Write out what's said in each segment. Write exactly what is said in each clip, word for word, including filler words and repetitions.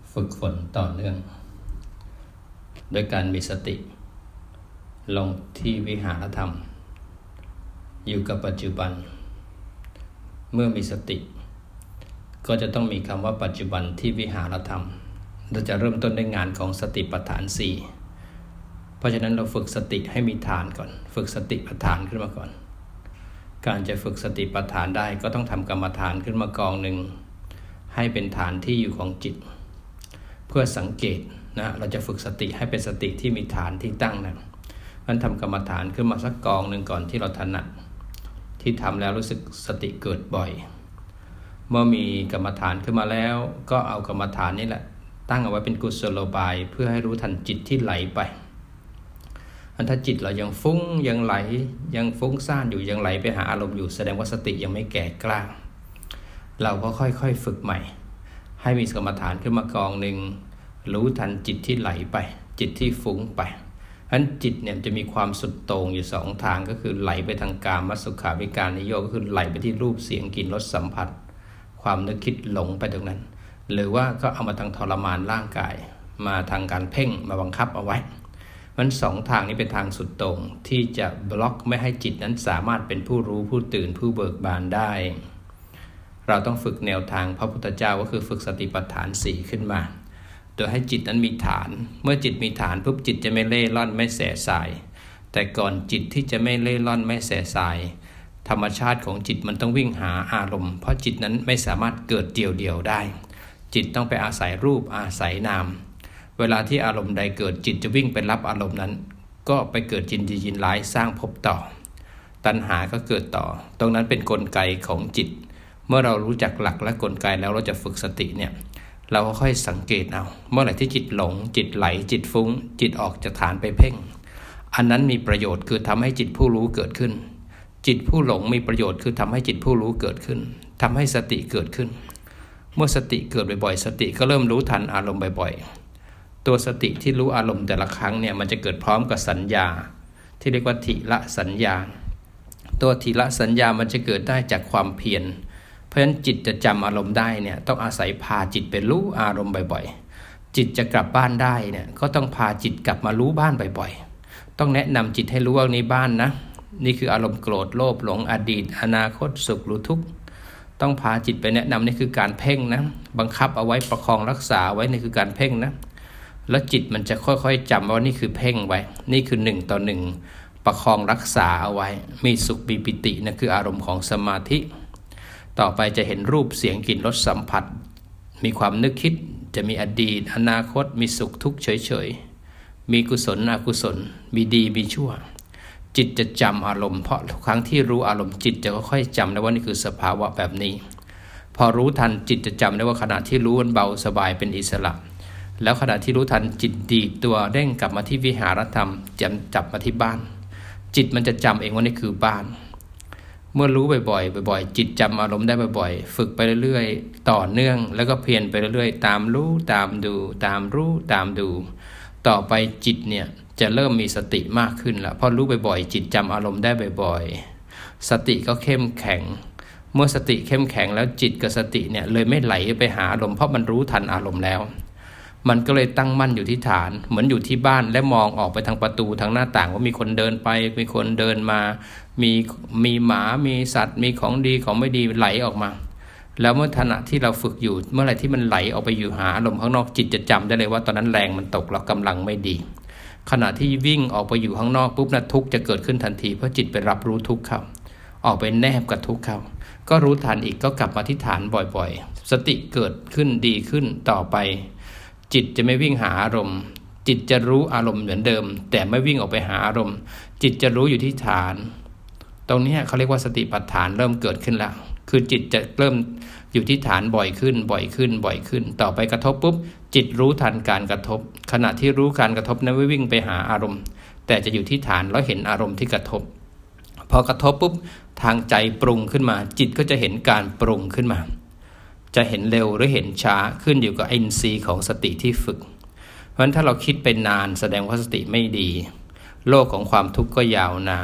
ฝึกฝนต่อเนื่องโดยการมีสติลงที่วิหารธรรมอยู่กับปัจจุบันเมื่อมีสติก็จะต้องมีคำว่าปัจจุบันที่วิหารธรรมเราจะเริ่มต้นในงานของสติปัฏฐานสี่เพราะฉะนั้นเราฝึกสติให้มีฐานก่อนฝึกสติปัฏฐานขึ้นมาก่อนการจะฝึกสติปัฏฐานได้ก็ต้องทำกรรมฐานขึ้นมากองหนึ่งให้เป็นฐานที่อยู่ของจิตเพื่อสังเกตนะเราจะฝึกสติให้เป็นสติที่มีฐานที่ตั้งนะมันทำกรรมฐานขึ้นมาสักกองหนึ่งก่อนที่เราถนัดที่ทำแล้วรู้สึกสติเกิดบ่อยเมื่อมีกรรมฐานขึ้นมาแล้วก็เอากรรมฐานนี่แหละตั้งเอาไว้เป็นกุศโลบายเพื่อให้รู้ทันจิตที่ไหลไปอันถ้าจิตเรายังฟุ้งยังไหลยังฟุ้งซ่านอยู่ยังไหลไปหาอารมณ์อยู่แสดงว่าสติยังไม่แก่กล้าเราก็ค่อยๆฝึกใหม่ให้มีกรรมฐานขึ้นมากองหนึ่งรู้ทันจิตที่ไหลไปจิตที่ฟุ้งไปอันจิตเนี่ยจะมีความสุดโต่งอยู่สองทางก็คือไหลไปทางกามสุขาวิการนิโยก็คือไหลไปที่รูปเสียงกลิ่นรสสัมผัสความนึกคิดหลงไปตรงนั้นหรือว่าก็เอามาทางทรมานร่างกายมาทางการเพ่งมาบังคับเอาไว้มันสองทางนี้เป็นทางสุดโต่งที่จะบล็อกไม่ให้จิตนั้นสามารถเป็นผู้รู้ผู้ตื่นผู้เบิกบานได้เราต้องฝึกแนวทางพระพุทธเจ้าก็คือฝึกสติปัฏฐานสี่ขึ้นมาโดยให้จิตนั้นมีฐานเมื่อจิตมีฐานปุ๊บจิตจะไม่เล่ร่อนไม่แสสายแต่ก่อนจิตที่จะไม่เล่ร่อนไม่แสสายธรรมชาติของจิตมันต้องวิ่งหาอารมณ์เพราะจิตนั้นไม่สามารถเกิดเดี่ยวๆได้จิตต้องไปอาศัยรูปอาศัยนามเวลาที่อารมณ์ใดเกิดจิตจะวิ่งไปรับอารมณ์นั้นก็ไปเกิดยินดียินร้ายสร้างภพต่อตัณหาก็เกิดต่อตรงนั้นเป็นกลไกของจิตเมื่อเรารู้จักหลักและกลไกแล้วเราจะฝึกสติเนี่ยเราก็ค่อยสังเกตเอาเมื่อไหร่ที่จิตหลงจิตไหลจิตฟุ้งจิตออกจากฐานไปเพ่งอันนั้นมีประโยชน์คือทำให้จิตผู้รู้เกิดขึ้นจิตผู้หลงมีประโยชน์คือทำให้จิตผู้รู้เกิดขึ้นทำให้สติเกิดขึ้นเมื่อสติเกิดบ่อยๆสติก็เริ่มรู้ทันอารมณ์บ่อยๆตัวสติที่รู้อารมณ์แต่ละครั้งเนี่ยมันจะเกิดพร้อมกับสัญญาที่เรียกว่าทิละสัญญาตัวทิละสัญญามันจะเกิดได้จากความเพียรเพราะฉะนั้นจิตจะจำอารมณ์ได้เนี่ยต้องอาศัยพาจิตไปรู้อารมณ์บ่อยๆจิตจะกลับบ้านได้เนี่ยก็ต้องพาจิตกลับมารู้บ้านบ่อยๆต้องแนะนำจิตให้รู้ว่านี่บ้านนะนี่คืออารมณ์โกรธโลภหลงอดีตอนาคตสุขหรือทุกข์ต้องพาจิตไปแนะนำนี่คือการเพ่งนะบังคับเอาไว้ประคองรักษาไว้นี่คือการเพ่งนะแล้วจิตมันจะค่อยๆจำว่านี่คือเพ่งไว้นี่คือหนึ่งต่อหนึ่งประคองรักษาเอาไว้มีสุขมีปิตินั่นคืออารมณ์ของสมาธิต่อไปจะเห็นรูปเสียงกลิ่นรสสัมผัสมีความนึกคิดจะมีอดีตอนาคตมีสุขทุกข์เฉยๆมีกุศลอกุศลมีดีมีชั่วจิตจะจำอารมณ์เพราะทุกครั้งที่รู้อารมณ์จิตจะค่อยๆจำได้ว่านี่คือสภาวะแบบนี้พอรู้ทันจิตจะจำได้ว่าขณะที่รู้มันเบาสบายเป็นอิสระแล้วขณะที่รู้ทันจิตดีตัวเด้งกลับมาที่วิหารธรรมจำจับมาที่บ้านจิตมันจะจำเองว่านี่คือบ้านเมื่อรู้บ่อยๆบ่อยๆจิตจำอารมณ์ได้บ่อยๆฝึกไปเรื่อยๆต่อเนื่องแล้วก็เพียรไปเรื่อยๆตามรู้ตามดูตามรู้ตามดูต่อไปจิตเนี่ยจะเริ่มมีสติมากขึ้นแล้วพอรู้บ่อยๆจิตจำอารมณ์ได้บ่อยๆสติก็เข้มแข็งเมื่อสติเข้มแข็งแล้วจิตกับสติเนี่ยเลยไม่ไหลไปหาอารมณ์เพราะมันรู้ทันอารมณ์แล้วมันก็เลยตั้งมั่นอยู่ที่ฐานเหมือนอยู่ที่บ้านและมองออกไปทางประตูทางหน้าต่างว่ามีคนเดินไปมีคนเดินมามีมีหมามีสัตว์มีของดีของไม่ดีไหลออกมาแล้วเมื่อขณะที่เราฝึกอยู่เมื่อไหร่ที่มันไหลออกไปอยู่หาอารมณ์ข้างนอกจิตจะจำได้เลยว่าตอนนั้นแรงมันตกเรากำลังไม่ดีขณะที่วิ่งออกไปอยู่ข้างนอกปุ๊บนะทุกข์จะเกิดขึ้นทันทีเพราะจิตไปรับรู้ทุกข์เข้าออกไปแนบกับทุกข์เข้าก็รู้ทันอีกก็กลับมาที่ฐานบ่อยๆสติเกิดขึ้นดีขึ้นต่อไปจิตจะไม่วิ่งหาอารมณ์จิตจะรู้อารมณ์เหมือนเดิมแต่ไม่วิ่งออกไปหาอารมณ์จิตจะรู้อยู่ที่ฐานตรงนี้เขาเรียกว่าสติปัฏฐานเริ่มเกิดขึ้นแล้วคือจิตจะเริ่มอยู่ที่ฐานบ่อยขึ้นบ่อยขึ้นบ่อยขึ้นต่อไปกระทบปุ๊บจิตรู้ทันการกระทบขณะที่รู้การกระทบนั้นไม่วิ่งไปหาอารมณ์แต่จะอยู่ที่ฐานแล้วเห็นอารมณ์ที่กระทบพอกระทบปุ๊บทางใจปรุงขึ้นมาจิตก็จะเห็นการปรุงขึ้นมาจะเห็นเร็วหรือเห็นช้าขึ้นอยู่กับอินทรีย์ของสติที่ฝึกเพราะฉะนั้นถ้าเราคิดเป็นนานแสดงว่าสติไม่ดีโลกของความทุกข์ก็ยาวนาน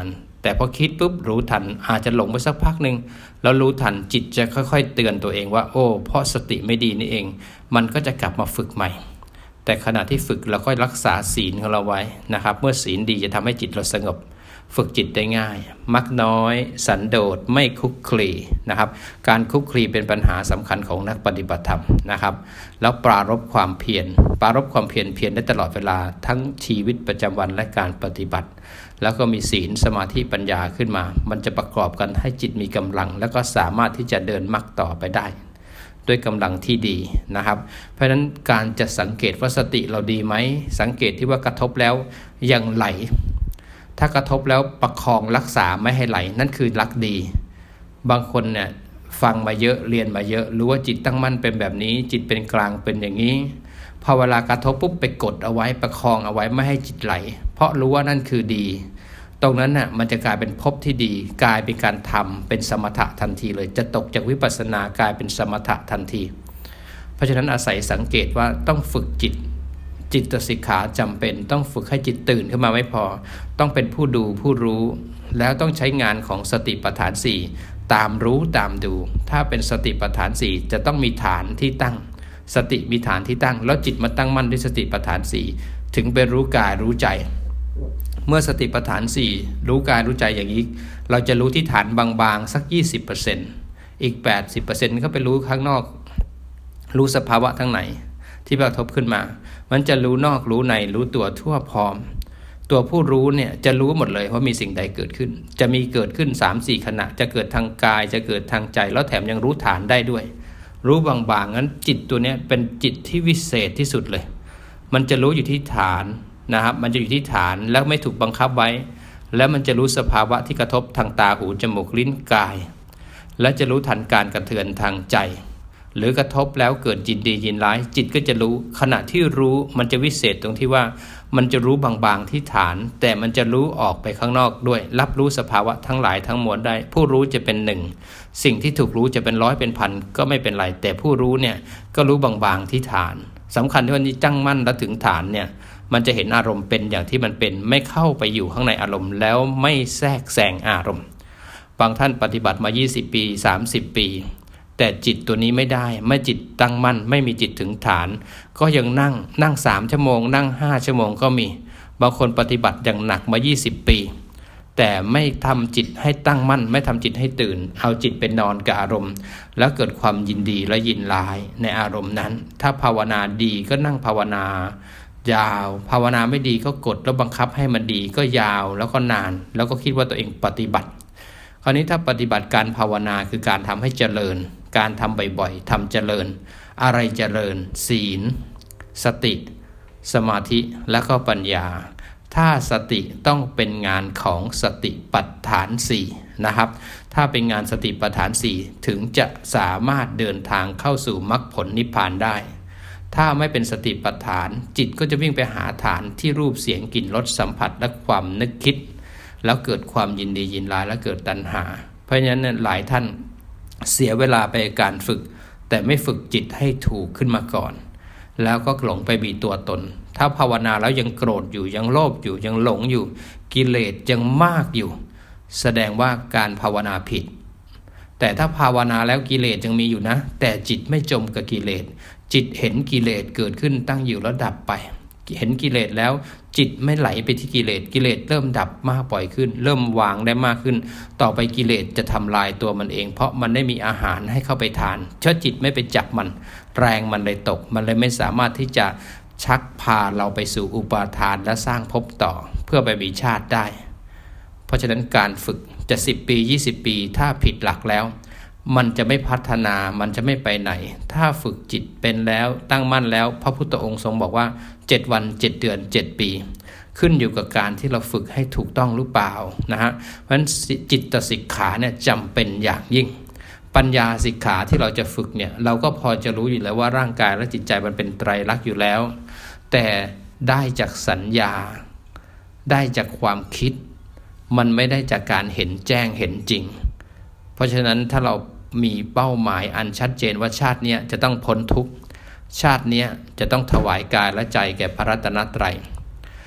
แต่พอคิดปุ๊บรู้ทันอาจจะหลงไปสักพักนึงแล้วรู้ทันจิตจะค่อยๆเตือนตัวเองว่าโอ้เพราะสติไม่ดีนี่เองมันก็จะกลับมาฝึกใหม่แต่ขณะที่ฝึกเราก็รักษาศีลของเราไว้นะครับเมื่อศีลดีจะทำให้จิตเราสงบฝึกจิตได้ง่ายมักน้อยสันโดษไม่คุกคลีนะครับการคุกคลีเป็นปัญหาสำคัญของนักปฏิบัติธรรมนะครับแล้วปรารภความเพียรปรารภความเพียรเพียรได้ตลอดเวลาทั้งชีวิตประจำวันและการปฏิบัติแล้วก็มีศีลสมาธิปัญญาขึ้นมามันจะประกอบกันให้จิตมีกำลังแล้วก็สามารถที่จะเดินมรรคต่อไปได้ด้วยกำลังที่ดีนะครับเพราะฉะนั้นการจะสังเกตว่าสติเราดีไหมสังเกตที่ว่ากระทบแล้วยังไหลถ้ากระทบแล้วประคองรักษาไม่ให้ไหลนั่นคือรักดีบางคนเนี่ยฟังมาเยอะเรียนมาเยอะรู้ว่าจิตตั้งมั่นเป็นแบบนี้จิตเป็นกลางเป็นอย่างนี้พอเวลากระทบปุ๊บไปกดเอาไว้ประคองเอาไว้ไม่ให้จิตไหลเพราะรู้ว่านั่นคือดีตรงนั้นน่ะมันจะกลายเป็นภพที่ดีกลายเป็นการทำเป็นสมถะทันทีเลยจะตกจากวิปัสสนากลายเป็นสมถะทันทีเพราะฉะนั้นอาศัยสังเกตว่าต้องฝึกจิตจิตสิกขาจำเป็นต้องฝึกให้จิตตื่นขึ้นมาไม่พอต้องเป็นผู้ดูผู้รู้แล้วต้องใช้งานของสติปัฏฐานสี่ตามรู้ตามดูถ้าเป็นสติปัฏฐานสี่จะต้องมีฐานที่ตั้งสติมีฐานที่ตั้งแล้วจิตมาตั้งมั่นด้วยสติปัฏฐานสี่ถึงไปรู้กายรู้ใจเมื่อสติปัฏฐานสี่รู้กายรู้ใจอย่างนี้เราจะรู้ที่ฐานบางๆสัก ยี่สิบเปอร์เซ็นต์ อีก แปดสิบเปอร์เซ็นต์ ก็ไปรู้ข้างนอกรู้สภาวะทั้งไหนที่กระทบขึ้นมามันจะรู้นอกรู้ในรู้ตัวทั่วพร้อมตัวผู้รู้เนี่ยจะรู้หมดเลยว่ามีสิ่งใดเกิดขึ้นจะมีเกิดขึ้น สามสี่ ขณะจะเกิดทางกายจะเกิดทางใจแล้วแถมยังรู้ฐานได้ด้วยรู้บางๆงั้นจิตตัวนี้เป็นจิตที่วิเศษที่สุดเลยมันจะรู้อยู่ที่ฐานนะครับมันจะอยู่ที่ฐานแล้วไม่ถูกบังคับไว้แล้วมันจะรู้สภาวะที่กระทบทางตาหูจมูกลิ้นกายและจะรู้ทันการกระเทือนทางใจหรือกระทบแล้วเกิดยินดียินร้ายจิตก็จะรู้ขณะที่รู้มันจะวิเศษตรงที่ว่ามันจะรู้บางๆที่ฐานแต่มันจะรู้ออกไปข้างนอกด้วยรับรู้สภาวะทั้งหลายทั้งมวลได้ผู้รู้จะเป็นหนึ่งสิ่งที่ถูกรู้จะเป็นร้อยเป็นพันก็ไม่เป็นไรแต่ผู้รู้เนี่ยก็รู้บางๆที่ฐานสำคัญที่ว่านี้ตั้งมั่นแล้วถึงฐานเนี่ยมันจะเห็นอารมณ์เป็นอย่างที่มันเป็นไม่เข้าไปอยู่ข้างในอารมณ์แล้วไม่แทรกแซงอารมณ์บางท่านปฏิบัติมายี่สิบปีสามสิบปีแต่จิตตัวนี้ไม่ได้ไม่จิตตั้งมั่นไม่มีจิตถึงฐานก็ยังนั่งนั่งสามชั่วโมงนั่งห้าชั่วโมงก็มีบางคนปฏิบัติอย่างหนักมายี่สิบปีแต่ไม่ทำจิตให้ตั้งมั่นไม่ทำจิตให้ตื่นเอาจิตเป็นนอนกับอารมณ์แล้วเกิดความยินดีและยินร้ายในอารมณ์นั้นถ้าภาวนาดีก็นั่งภาวนายาวภาวนาไม่ดีก็กดแล้วบังคับให้มันดีก็ยาวแล้วก็นานแล้วก็คิดว่าตัวเองปฏิบัติคราวนี้ถ้าปฏิบัติการภาวนาคือการทำให้เจริญการทำบ่อยๆทำเจริญอะไรเจริญศีลสติสมาธิและก็ปัญญาถ้าสติต้องเป็นงานของสติปัฏฐานสี่นะครับถ้าเป็นงานสติปัฏฐานสี่ถึงจะสามารถเดินทางเข้าสู่มรรคผลนิพพานได้ถ้าไม่เป็นสติปัฏฐานจิตก็จะวิ่งไปหาฐานที่รูปเสียงกลิ่นรสสัมผัสและความนึกคิดแล้วเกิดความยินดียินร้ายและเกิดตัณหาเพราะฉะนั้นหลายท่านเสียเวลาไปการฝึกแต่ไม่ฝึกจิตให้ถูกขึ้นมาก่อนแล้วก็หลงไปมีตัวตนถ้าภาวนาแล้วยังโกรธอยู่ยังโลภอยู่ยังหลงอยู่กิเลสยังมากอยู่แสดงว่าการภาวนาผิดแต่ถ้าภาวนาแล้วกิเลสยังมีอยู่นะแต่จิตไม่จมกับกิเลสจิตเห็นกิเลสเกิดขึ้นตั้งอยู่แล้วดับไปเห็นกิเลสแล้วจิตไม่ไหลไปที่กิเลสกิเลสเริ่มดับมากปล่อยขึ้นเริ่มวางได้มากขึ้นต่อไปกิเลสจะทำลายตัวมันเองเพราะมันได้มีอาหารให้เข้าไปทานเชื่อจิตไม่ไปจับมันแรงมันเลยตกมันเลยไม่สามารถที่จะชักพาเราไปสู่อุปาทานและสร้างภพต่อเพื่อไปมีชาติได้เพราะฉะนั้นการฝึกจะสิบปียี่สิบปีถ้าผิดหลักแล้วมันจะไม่พัฒนามันจะไม่ไปไหนถ้าฝึกจิตเป็นแล้วตั้งมั่นแล้วพระพุทธองค์ทรงบอกว่าเจ็ดวันเจ็ดเดือนเจ็ดปีขึ้นอยู่กับการที่เราฝึกให้ถูกต้องหรือเปล่านะฮะเพราะฉะนั้นจิตสิกขาเนี่ยจำเป็นอย่างยิ่งปัญญาสิกขาที่เราจะฝึกเนี่ยเราก็พอจะรู้อยู่แล้วว่าร่างกายและจิตใจมันเป็นไตรลักษณ์อยู่แล้วแต่ได้จากสัญญาได้จากความคิดมันไม่ได้จากการเห็นแจ้งเห็นจริงเพราะฉะนั้นถ้าเรามีเป้าหมายอันชัดเจนว่าชาตินี้จะต้องพ้นทุกข์ชาตินี้จะต้องถวายกายและใจแก่พระรัตนตรัย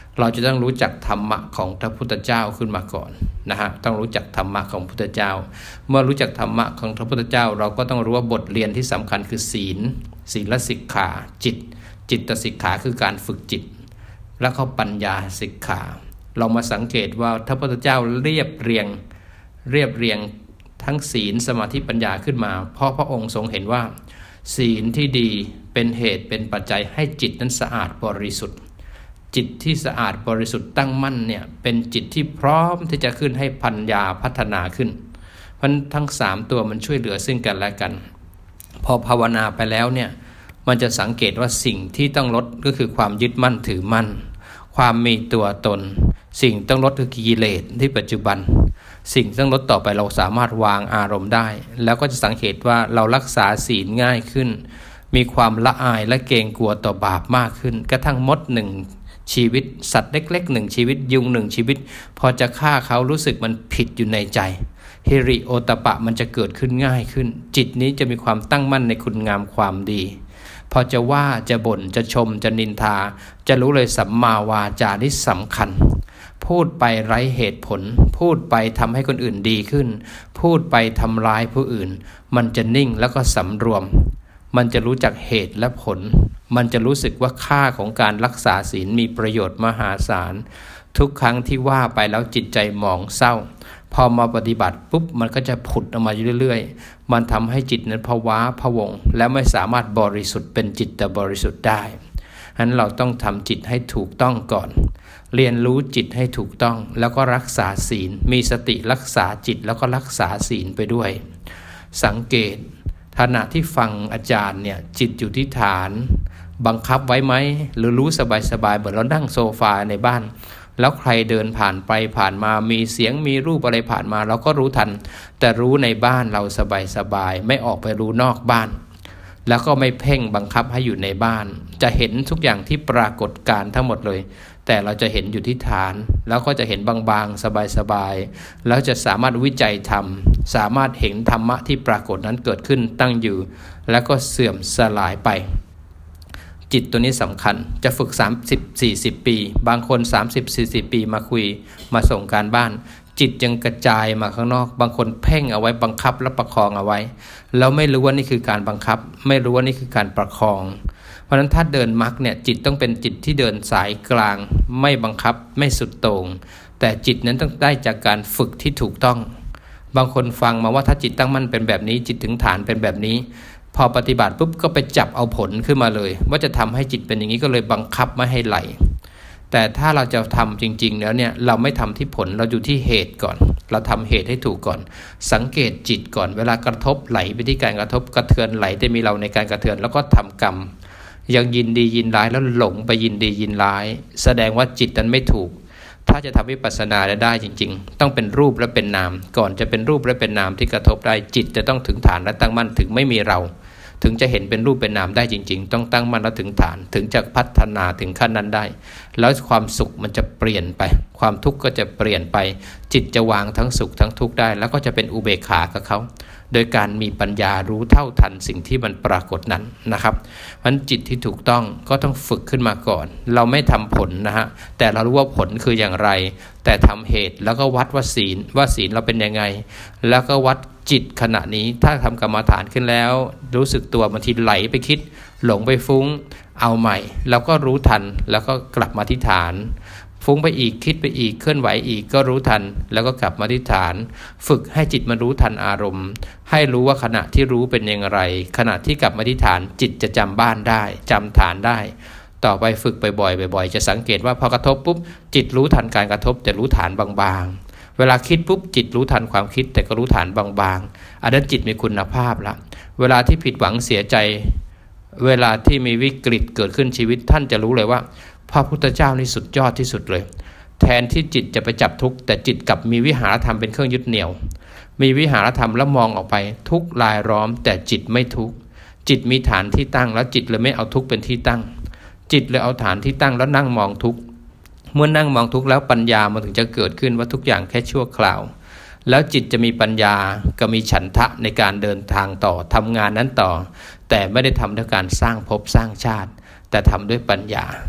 เราจะต้องรู้จักธรรมะของพระพุทธเจ้าขึ้นมาก่อนนะฮะต้องรู้จักธรรมะของพระพุทธเจ้าเมื่อรู้จักธรรมะของพระพุทธเจ้าเราก็ต้องรู้ว่าบทเรียนที่สำคัญคือศีลศีลสิกขาจิตจิตสิกขาคือการฝึกจิตแล้วก็ปัญญาสิกขาเรามาสังเกตว่าพระพุทธเจ้าเรียบเรียงเรียบเรียงทั้งศีลสมาธิปัญญาขึ้นมาเพราะพระองค์ทรงเห็นว่าศีลที่ดีเป็นเหตุเป็นปัจจัยให้จิตนั้นสะอาดบริสุทธิ์จิตที่สะอาดบริสุทธิ์ตั้งมั่นเนี่ยเป็นจิตที่พร้อมที่จะขึ้นให้ปัญญาพัฒนาขึ้นเพราะทั้งสามตัวมันช่วยเหลือซึ่งกันและกันพอภาวนาไปแล้วเนี่ยมันจะสังเกตว่าสิ่งที่ต้องลดก็คือความยึดมั่นถือมั่นความมีตัวตนสิ่งต้องลดคือกิเลสที่ปัจจุบันสิ่งต้องลดต่อไปเราสามารถวางอารมณ์ได้แล้วก็จะสังเกตว่าเรารักษาศีลง่ายขึ้นมีความละอายและเกรงกลัวต่อบาปมากขึ้นกระทั่งมดหนึ่งชีวิตสัตว์เล็กๆหนึ่งชีวิตยุงหนึ่งชีวิตพอจะฆ่าเขารู้สึกมันผิดอยู่ในใจฮิริโอตปะมันจะเกิดขึ้นง่ายขึ้นจิตนี้จะมีความตั้งมั่นในคุณงามความดีพอจะว่าจะบ่นจะชมจะนินทาจะรู้เลยสัมมาวาจาที่สำคัญพูดไปไร้เหตุผลพูดไปทำให้คนอื่นดีขึ้นพูดไปทำร้ายผู้อื่นมันจะนิ่งแล้วก็สำรวมมันจะรู้จักเหตุและผลมันจะรู้สึกว่าค่าของการรักษาศีลมีประโยชน์มหาศาลทุกครั้งที่ว่าไปแล้วจิตใจหมองเศร้าพอมาปฏิบัติปุ๊บมันก็จะผุดออกมาเรื่อยๆมันทำให้จิตนั้นภาวะพะวงและไม่สามารถบริสุทธิ์เป็นจิตแต่บริสุทธิ์ได้ฉะนั้นเราต้องทำจิตให้ถูกต้องก่อนเรียนรู้จิตให้ถูกต้องแล้วก็รักษาศีลมีสติรักษาจิตแล้วก็รักษาศีลไปด้วยสังเกตขณะที่ฟังอาจารย์เนี่ยจิตอยู่ที่ฐานบังคับไว้ไหมหรือรู้สบายๆเหมือนเรานั่งโซฟาในบ้านแล้วใครเดินผ่านไปผ่านมามีเสียงมีรูปอะไรผ่านมาเราก็รู้ทันแต่รู้ในบ้านเราสบายๆไม่ออกไปรู้นอกบ้านแล้วก็ไม่เพ่งบังคับให้อยู่ในบ้านจะเห็นทุกอย่างที่ปรากฏการทั้งหมดเลยแต่เราจะเห็นอยู่ที่ฐานแล้วก็จะเห็นบางๆสบายๆแล้วจะสามารถวิจัยธรรมสามารถเห็นธรรมะที่ปรากฏนั้นเกิดขึ้นตั้งอยู่แล้วก็เสื่อมสลายไปจิตตัวนี้สำคัญจะฝึกสามสิบ สี่สิบปีบางคนสามสิบ สี่สิบปีมาคุยมาส่งการบ้านจิตยังกระจายมาข้างนอกบางคนเพ่งเอาไว้บังคับและประคองเอาไว้แล้วไม่รู้ว่านี่คือการบังคับไม่รู้ว่านี่คือการประคองเพราะฉะนั้นถ้าเดินมรรคเนี่ยจิตต้องเป็นจิตที่เดินสายกลางไม่บังคับไม่สุดโต่งแต่จิตนั้นต้องได้จากการฝึกที่ถูกต้องบางคนฟังมาว่าถ้าจิตตั้งมั่นเป็นแบบนี้จิตถึงฐานเป็นแบบนี้พอปฏิบัติปุ๊บก็ไปจับเอาผลขึ้นมาเลยว่าจะทำให้จิตเป็นอย่างนี้ก็เลยบังคับไม่ให้ไหลแต่ถ้าเราจะทำจริงๆแล้วเนี่ยเราไม่ทำที่ผลเราอยู่ที่เหตุก่อนเราทำเหตุให้ถูกก่อนสังเกตจิตก่อนเวลากระทบไหลไปที่การกระทบกระเทือนไหลได้มีเราในการกระเทือนแล้วก็ทำกรรมยังยินดียินร้ายแล้วหลงไปยินดียินร้ายแสดงว่าจิตนั้นไม่ถูกถ้าจะทำวิปัสสนาได้จริงๆต้องเป็นรูปและเป็นนามก่อนจะเป็นรูปและเป็นนามที่กระทบได้จิตจะต้องถึงฐานและตั้งมั่นถึงไม่มีเราถึงจะเห็นเป็นรูปเป็นนามได้จริงๆต้องตั้งมั่นและถึงฐานถึงจะพัฒนาถึงขั้นนั้นได้แล้วความสุขมันจะเปลี่ยนไปความทุกข์ก็จะเปลี่ยนไปจิตจะวางทั้งสุขทั้งทุกข์ได้แล้วก็จะเป็นอุเบกขากับเขาโดยการมีปัญญารู้เท่าทันสิ่งที่มันปรากฏนั้นนะครับเพราะฉะนั้นจิตที่ถูกต้องก็ต้องฝึกขึ้นมาก่อนเราไม่ทำผลนะฮะแต่เรารู้ว่าผลคืออย่างไรแต่ทำเหตุแล้วก็วัดว่าศีลว่าศีลเราเป็นยังไงแล้วก็วัดจิตขณะนี้ถ้าทำกรรมฐานขึ้นแล้วรู้สึกตัวบางทีไหลไปคิดหลงไปฟุ้งเอาใหม่แล้วก็รู้ทันแล้วก็กลับมาที่ฐานฟุ้งไปอีกคิดไปอีกเคลื่อนไหวอีกก็รู้ทันแล้วก็กลับมาที่ฐานฝึกให้จิตมันรู้ทันอารมณ์ให้รู้ว่าขณะที่รู้เป็นอย่างไรขณะที่กลับมาที่ฐานจิตจะจำบ้านได้จำฐานได้ต่อไปฝึกบ่อยๆบ่อยๆจะสังเกตว่าพอกระทบปุ๊บจิตรู้ทันการกระทบแต่รู้ฐานบางๆเวลาคิดปุ๊บจิตรู้ทันความคิดแต่ก็รู้ฐานบางๆอันนั้นจิตมีคุณภาพละเวลาที่ผิดหวังเสียใจเวลาที่มีวิกฤตเกิดขึ้นชีวิตท่านจะรู้เลยว่าพระพุทธเจ้านี่สุดยอดที่สุดเลยแทนที่จิตจะไปจับทุกข์แต่จิตกลับมีวิหารธรรมเป็นเครื่องยึดเหนี่ยวมีวิหารธรรมแล้วมองออกไปทุกข์ลายล้อมแต่จิตไม่ทุกข์จิตมีฐานที่ตั้งแล้วจิตเลยไม่เอาทุกข์เป็นที่ตั้งจิตเลยเอาฐานที่ตั้งแล้วนั่งมองทุกข์เมื่อนั่งมองทุกข์แล้วปัญญามันถึงจะเกิดขึ้นว่าทุกอย่างแค่ชั่วคราวแล้วจิตจะมีปัญญาก็มีฉันทะในการเดินทางต่อทำงานนั้นต่อแต่ไม่ได้ทำด้วยการสร้างภพสร้างชาติแต่ทำด้วยปัญญา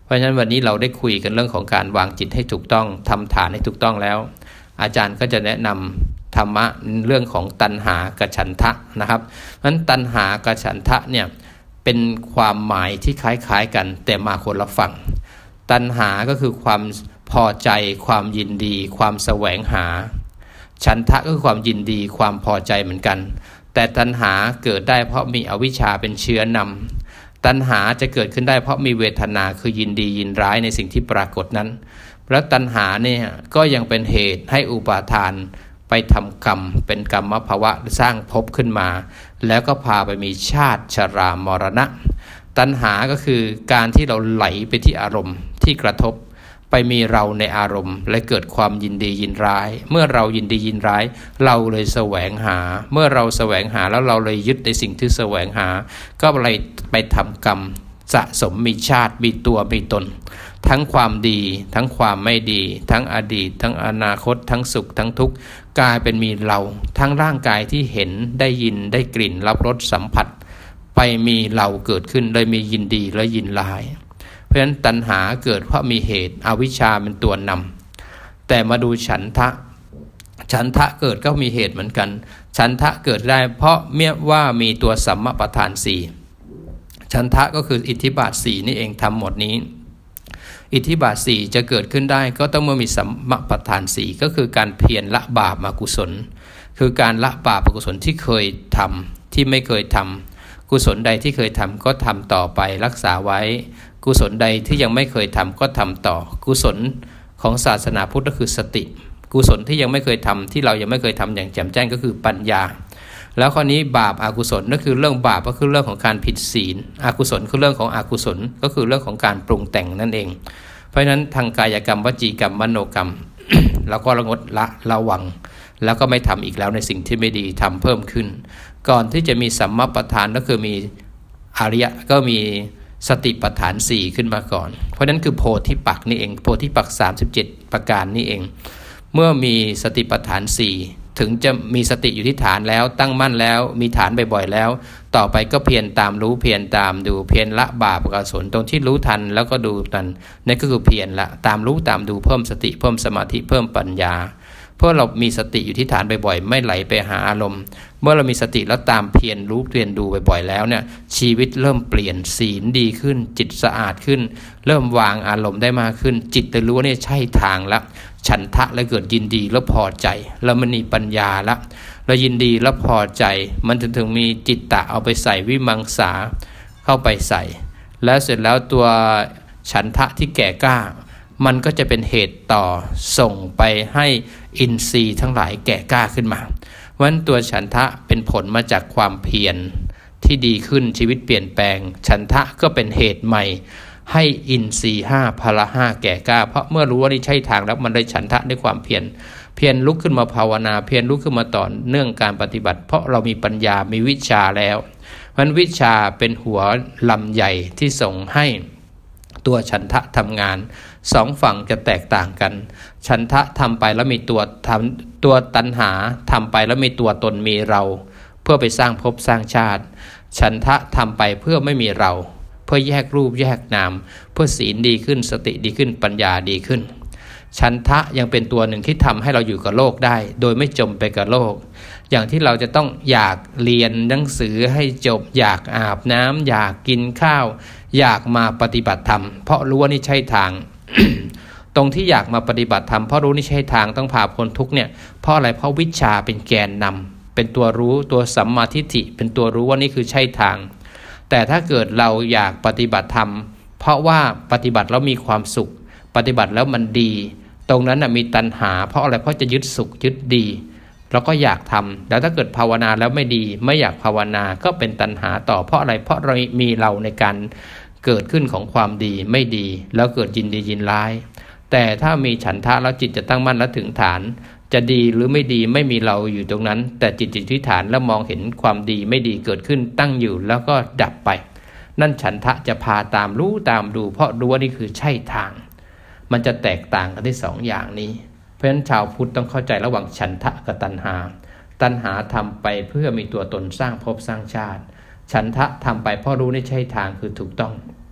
เพราะฉะนั้นวันนี้เราได้คุยกันเรื่องของการวางจิตให้ถูกต้องทำฐานให้ถูกต้องแล้วอาจารย์ก็จะแนะนำธรรมะเรื่องของตัณหากับฉันทะนะครับเพราะฉะนั้นตัณหากับฉันทะเนี่ยเป็นความหมายที่คล้ายๆกันแต่มาคนละฝั่งตัณหาก็คือความพอใจความยินดีความแสวงหาฉันทะก็คือความยินดีความพอใจเหมือนกันแต่ตัณหาเกิดได้เพราะมีอวิชชาเป็นเชื้อนำตัณหาจะเกิดขึ้นได้เพราะมีเวทนาคือยินดียินร้ายในสิ่งที่ปรากฏนั้นแล้วตัณหาเนี่ยก็ยังเป็นเหตุให้อุปาทานไปทำกรรมเป็นกรรมภวะสร้างภพขึ้นมาแล้วก็พาไปมีชาติชรามรณะตัณหาก็คือการที่เราไหลไปที่อารมณ์ที่กระทบไปมีเราในอารมณ์และเกิดความยินดียินร้ายเมื่อเรายินดียินร้ายเราเลยแสวงหาเมื่อเราแสวงหาแล้วเราเลยยึดในสิ่งที่แสวงหาก็เลยไปทำกรรมสะสมมีชาติมีตัวมีตนทั้งความดีทั้งความไม่ดีทั้งอดีตทั้งอนาคตทั้งสุขทั้งทุกข์กลายเป็นมีเราทั้งร่างกายที่เห็นได้ยินได้กลิ่นรับรสสัมผัสไปมีเราเกิดขึ้นเลยมียินดีและยินร้ายเพราะฉะนั้นตัณหาเกิดเพราะมีเหตุอวิชชาเป็นตัวนำแต่มาดูฉันทะฉันทะเกิดก็มีเหตุเหมือนกันฉันทะเกิดได้เพราะเมื่อว่ามีตัวสัมมาประธานสี่ฉันทะก็คืออิทธิบาทสี่นี่เองทำหมดนี้อิทธิบาทสี่จะเกิดขึ้นได้ก็ต้องเมื่อมีสัมมาประธานสี่ก็คือการเพียรละบาปอกุศลคือการละบาปอกุศลที่เคยทำที่ไม่เคยทำกุศลใดที่เคยทำก็ทำต่อไปรักษาไว้กุศลใดที่ยังไม่เคยทำก็ทำต่อกุศลของศาสนาพุทธก็คือสติกุศลที่ยังไม่เคยทำที่เรายังไม่เคยทำอย่างแจ่มแจ้งก็คือปัญญาแล้วข้อนี้บาปอกุศลก็คือเรื่องบาปก็คือเรื่องของการผิดศีลอกุศลคือเรื่องของอกุศลก็คือเรื่องของการปรุงแต่งนั่นเองเพราะฉะนั้นทางกายกรรมวจีกรรมมโนกรรม เราก็ระงดละระวังแล้วก็ไม่ทำอีกแล้วในสิ่งที่ไม่ดีทำเพิ่มขึ้นก่อนที่จะมีสัมมาประธานก็คือมีอริยะก็มีสติปัฏฐานสี่ขึ้นมาก่อนเพราะนั้นคือโพธิปักนี่เองโพธิปักสามสิบเจ็ดประการนี่เองเมื่อมีสติปัฏฐานสี่ถึงจะมีสติอยู่ที่ฐานแล้วตั้งมั่นแล้วมีฐานบ่อยๆแล้วต่อไปก็เพียรตามรู้เพียรตามดูเพียรละบาปอกุศลตรงที่รู้ทันแล้วก็ดูทันนั่นก็คือเพียรละตามรู้ตามดูเพิ่มสติเพิ่มสมาธิเพิ่มปัญญาเพราะเรามีสติอยู่ที่ฐานบ่อยๆไม่ไหลไปหาอารมณ์เมื่อเรามีสติแล้วตามเพียรรู้เพียรดูบ่อยๆแล้วเนี่ยชีวิตเริ่มเปลี่ยนศีลดีขึ้นจิตสะอาดขึ้นเริ่มวางอารมณ์ได้มากขึ้นจิตจะรู้ว่านี่ใช่ทางละฉันทะแล้วเกิดยินดีแล้วพอใจแล้วมันมีปัญญาละแล้วยินดีแล้วพอใจมันถึงถึงมีจิตตะเอาไปใส่วิมังสาเข้าไปใส่แล้วเสร็จแล้วตัวฉันทะที่แก่กล้ามันก็จะเป็นเหตุต่อส่งไปให้อินทรีย์ทั้งหลายแก่กล้าขึ้นมาเพราะฉะนั้นตัวฉันทะเป็นผลมาจากความเพียรที่ดีขึ้นชีวิตเปลี่ยนแปลงฉันทะก็เป็นเหตุใหม่ให้อินทรีย์ห้าพละห้าแก่กล้าเพราะเมื่อรู้ว่านี่ใช่ทางแล้วมันได้ฉันทะด้วยความเพียรเพียรลุกขึ้นมาภาวนาเพียรลุกขึ้นมาต่อเนื่องการปฏิบัติเพราะเรามีปัญญามีวิชาแล้วเพราะฉะนั้นวิชาเป็นหัวลำใหญ่ที่ส่งให้ตัวฉันทะทำงานสองฝั่งจะแตกต่างกันฉันทะทำไปแล้วมีตัวทำตัวตัณหาทำไปแล้วมีตัวตนมีเราเพื่อไปสร้างภพสร้างชาติฉันทะทำไปเพื่อไม่มีเราเพื่อแยกรูปแยกนามเพื่อศีลดีขึ้นสติดีขึ้นปัญญาดีขึ้นฉันทะยังเป็นตัวหนึ่งที่ทำให้เราอยู่กับโลกได้โดยไม่จมไปกับโลกอย่างที่เราจะต้องอยากเรียนหนังสือให้จบอยากอาบน้ำอยากกินข้าวอยากมาปฏิบัติธรรมเพราะรู้ว่านี่ใช่ทาง ตรงที่อยากมาปฏิบัติธรรมเพราะรู้นี่ใช่ทางต้องพาพ้นทุกข์เนี่ยเพราะอะไรเพราะวิชาเป็นแกนนำเป็นตัวรู้ตัวสัมมาทิฏฐิเป็นตัวรู้ว่านี่คือใช่ทางแต่ถ้าเกิดเราอยากปฏิบัติธรรมเพราะว่าปฏิบัติแล้วมีความสุขปฏิบัติแล้วมันดีตรงนั้นนะมีตัณหาเพราะอะไรเพราะจะยึดสุขยึดดีเราก็อยากทำแล้วถ้าเกิดภาวนาแล้วไม่ดีไม่อยากภาวนาก็เป็นตัณหาต่อเพราะอะไรเพราะเรามีเราในการเกิดขึ้นของความดีไม่ดีแล้วเกิดยินดียินร้ายแต่ถ้ามีฉันทะแล้วจิตจะตั้งมั่นและถึงฐานจะดีหรือไม่ดีไม่มีเราอยู่ตรงนั้นแต่จิตจิตที่ฐานแล้วมองเห็นความดีไม่ดีเกิดขึ้นตั้งอยู่แล้วก็ดับไปนั่นฉันทะจะพาตามรู้ตามดูเพราะรู้ว่านี่คือใช่ทางมันจะแตกต่างกันที่สองอย่างนี้เพราะฉะนั้นชาวพุทธต้องเข้าใจระหว่างฉันทะกับตัณหาตัณหาทำไปเพื่อมีตัวตนสร้างภพสร้างชาติฉันทะทำไปเพราะรู้นี่ใช่ทางคือถูกต้องท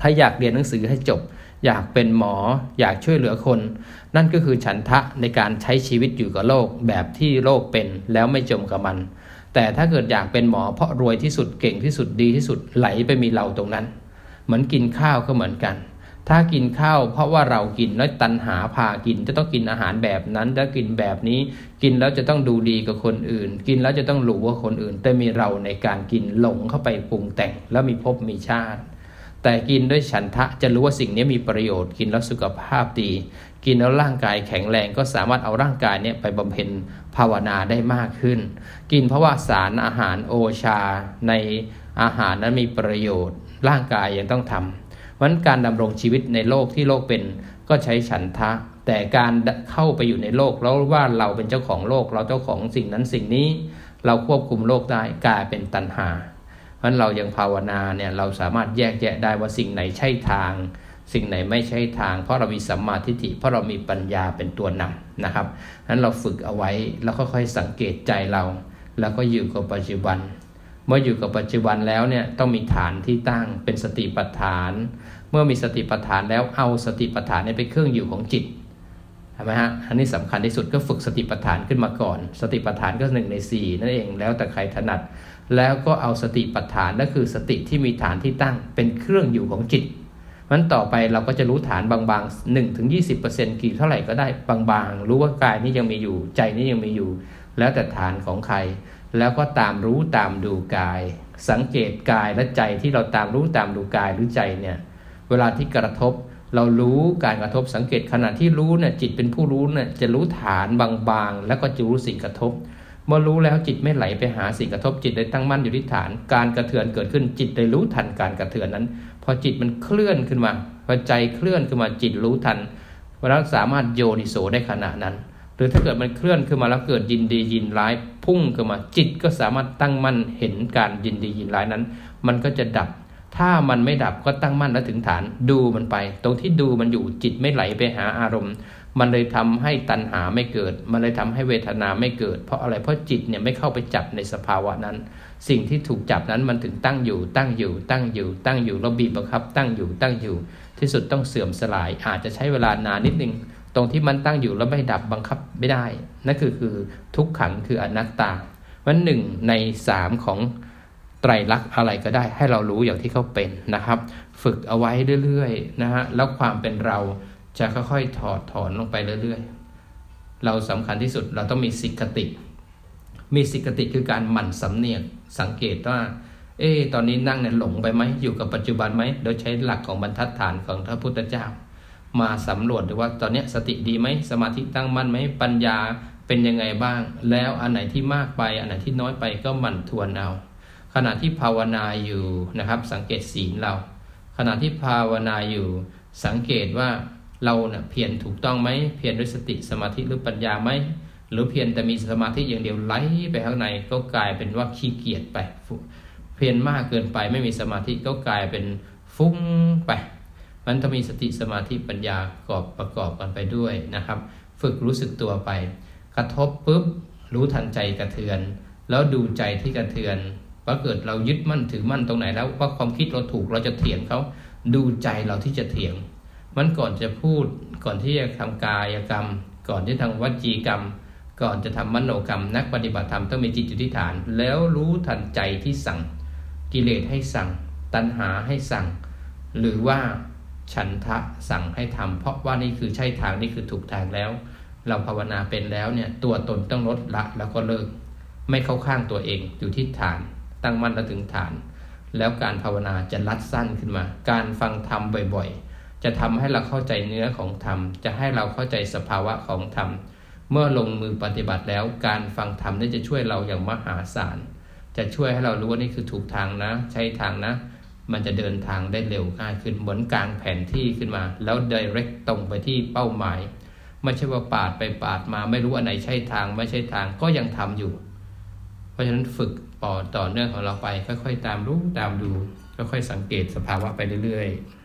ถ้าอยากเรียนหนังสือให้จบอยากเป็นหมออยากช่วยเหลือคนนั่นก็คือฉันทะในการใช้ชีวิตอยู่กับโลกแบบที่โลกเป็นแล้วไม่จมกับมันแต่ถ้าเกิดอยากเป็นหมอเพราะรวยที่สุดเก่งที่สุดดีที่สุดไหลไปมีเราตรงนั้นเหมือนกินข้าวก็เหมือนกันถ้ากินข้าวเพราะว่าเรากินแล้วตัณหาพากินจะต้องกินอาหารแบบนั้นจะกินแบบนี้กินแล้วจะต้องดูดีกับคนอื่นกินแล้วจะต้องหรูกว่าคนอื่นแต่มีเราในการกินหลงเข้าไปปรุงแต่งแล้วมีภพมีชาติแต่กินด้วยฉันทะจะรู้ว่าสิ่งนี้มีประโยชน์กินแล้วสุขภาพดีกินแล้วร่างกายแข็งแรงก็สามารถเอาร่างกายเนี่ยไปบำเพ็ญภาวนาได้มากขึ้นกินเพราะว่าสารอาหารโอชาในอาหารนั้นมีประโยชน์ร่างกายยังต้องทำเพราะฉะนั้นการดำรงชีวิตในโลกที่โลกเป็นก็ใช้ฉันทะแต่การเข้าไปอยู่ในโลกแล้วว่าเราเป็นเจ้าของโลกเราเจ้าของสิ่งนั้นสิ่งนี้เราควบคุมโลกได้กลายเป็นตัณหาเพราะฉะนั้นเรายังภาวนาเนี่ยเราสามารถแยกแยะได้ว่าสิ่งไหนใช่ทางสิ่งไหนไม่ใช่ทางเพราะเรามีสัมมาทิฏฐิเพราะเรามีปัญญาเป็นตัวนำนะครับนั้นเราฝึกเอาไว้แล้วค่อยๆสังเกตใจเราแล้วก็อยู่กับปัจจุบันเมื่ออยู่กับปัจจุบันแล้วเนี่ยต้องมีฐานที่ตั้งเป็นสติปัฏฐานเมื่อมีสติปัฏฐานแล้วเอาสติปัฏฐานเนี่ยเป็นเครื่องอยู่ของจิตใช่ไหมฮะอันนี้สำคัญที่สุดก็ฝึกสติปัฏฐานขึ้นมาก่อนสติปัฏฐานก็หนึ่งในสี่นั่นเองแล้วแต่ใครถนัดแล้วก็เอาสติปัฏฐานนั่นคือสติที่มีฐานที่ตั้งเป็นเครื่องอยู่ของจิตนั้นต่อไปเราก็จะรู้ฐานบางๆ หนึ่งถึงยี่สิบเปอร์เซ็นต์ กี่เท่าไหร่ก็ได้บางๆรู้ว่ากายนี้ยังมีอยู่ใจนี้ยังมีอยู่แล้วแต่ฐานของใครแล้วก็ตามรู้ตามดูกายสังเกตกายและใจที่เราตามรู้ตามดูกายหรือใจเนี่ยเวลาที่กระทบเรารู้การกระทบสังเกตขณะที่รู้เนี่ยจิตเป็นผู้รู้เนี่ยจะรู้ฐานบางๆแล้วก็จะรู้สิ่งกระทบเมื่อรู้แล้วจิตไม่ไหลไปหาสิ่งกระทบจิตได้ตั้งมั่นอยู่ที่ฐานการกระเทือนเกิดขึ้นจิตได้รู้ทันการกระเทือนนั้นพอจิตมันเคลื่อนขึ้นมาพอใจเคลื่อนขึ้นมาจิตรู้ทันเราสามารถโยนิโสได้ขณะนั้นหรือถ้าเกิดมันเคลื่อนขึ้นมาแล้วเกิดยินดียินร้ายพุ่งขึ้นมาจิตก็สามารถตั้งมั่นเห็นการยินดียินร้ายนั้นมันก็จะดับถ้ามันไม่ดับก็ตั้งมั่นแล้วถึงฐานดูมันไปตรงที่ดูมันอยู่จิตไม่ไหลไปหาอารมณ์มันเลยทำให้ตัณหาไม่เกิดมันเลยทำให้เวทนาไม่เกิดเพราะอะไรเพราะจิตเนี่ยไม่เข้าไปจับในสภาวะนั้นสิ่งที่ถูกจับนั้นมันถึงตั้งอยู่ตั้งอยู่ตั้งอยู่ตั้งอยู่แล้วบีบบังคับตั้งอยู่ตั้งอยู่ที่สุดต้องเสื่อมสลายอาจจะใช้เวลานานนิดนึงตรงที่มันตั้งอยู่แล้วไม่ดับบังคับไม่ได้นั่นคือคือทุกขังคืออนัตตาวันหนึ่งในสามของไตรลักษณ์อะไรก็ได้ให้เรารู้อย่างที่เขาเป็นนะครับฝึกเอาไว้เรื่อยๆนะฮะแล้วความเป็นเราจะค่อยๆถอดถอนลงไปเรื่อยๆเราสำคัญที่สุดเราต้องมีสิกขติมีสิกขติคือการหมั่นสำเนียกสังเกตว่าเอ๊ะตอนนี้นั่งเนี่ยหลงไปไหมอยู่กับปัจจุบันไหมโดยใช้หลักของบรรทัดฐานของพระพุทธเจ้ามาสำรวจดูว่าตอนนี้สติดีไหมสมาธิตั้งมั่นไหมปัญญาเป็นยังไงบ้างแล้วอันไหนที่มากไปอันไหนที่น้อยไปก็หมั่นทวนเอาขณะที่ภาวนาอยู่นะครับสังเกตศีลเราขณะที่ภาวนาอยู่สังเกตว่าเราเนี่ยเพียรถูกต้องไหมเพียรด้วยสติสมาธิหรือปัญญาไหมหรือเพียรแต่มีสมาธิอย่างเดียวไหลไปข้างในก็กลายเป็นว่าขี้เกียจไปเพียรมากเกินไปไม่มีสมาธิก็กลายเป็นฟุ้งไปมันต้องมีสติสมาธิปัญญากอบประกอบกันไปด้วยนะครับฝึกรู้สึกตัวไปกระทบปุ๊บรู้ทันใจกระเทือนแล้วดูใจที่กระเทือนว่าเกิดเรายึดมั่นถือมั่นตรงไหนแล้วว่าความคิดเราถูกเราจะเถียงเขาดูใจเราที่จะเถียงมันก่อนจะพูดก่อนที่จะทำกายกรรมก่อนที่ทำวจีกรรมก่อนจะทำมโนกรรมนักปฏิบัติธรรมต้องมีจิตอยู่ที่ฐานแล้วรู้ทันใจที่สั่งกิเลสให้สั่งตัณหาให้สั่งหรือว่าฉันทะสั่งให้ทำเพราะว่านี่คือใช่ทางนี่คือถูกทางแล้วเราภาวนาเป็นแล้วเนี่ยตัวตนต้องลดละแล้วก็เลิกไม่เข้าข้างตัวเองอยู่ที่ฐานตั้งมั่นแล้วถึงฐานแล้วการภาวนาจะลัดสั้นขึ้นมาการฟังธรรมบ่อยๆจะทำให้เราเข้าใจเนื้อของธรรมจะให้เราเข้าใจสภาวะของธรรมเมื่อลงมือปฏิบัติแล้วการฟังธรรมนี่จะช่วยเราอย่างมหาศาลจะช่วยให้เรารู้ว่านี่คือถูกทางนะใช่ทางนะมันจะเดินทางได้เร็วง่ายขึ้นเหมือนกลางแผนที่ขึ้นมาแล้ว direct ตรงไปที่เป้าหมายไม่ใช่ว่าปาดไปปาดมาไม่รู้อันไหนใช่ทางไม่ใช่ทางก็ยังทำอยู่เพราะฉะนั้นฝึกต่อต่อเนื่องของเราไปค่อยๆตามรู้ตามดูค่อยๆสังเกตสภาวะไปเรื่อยๆ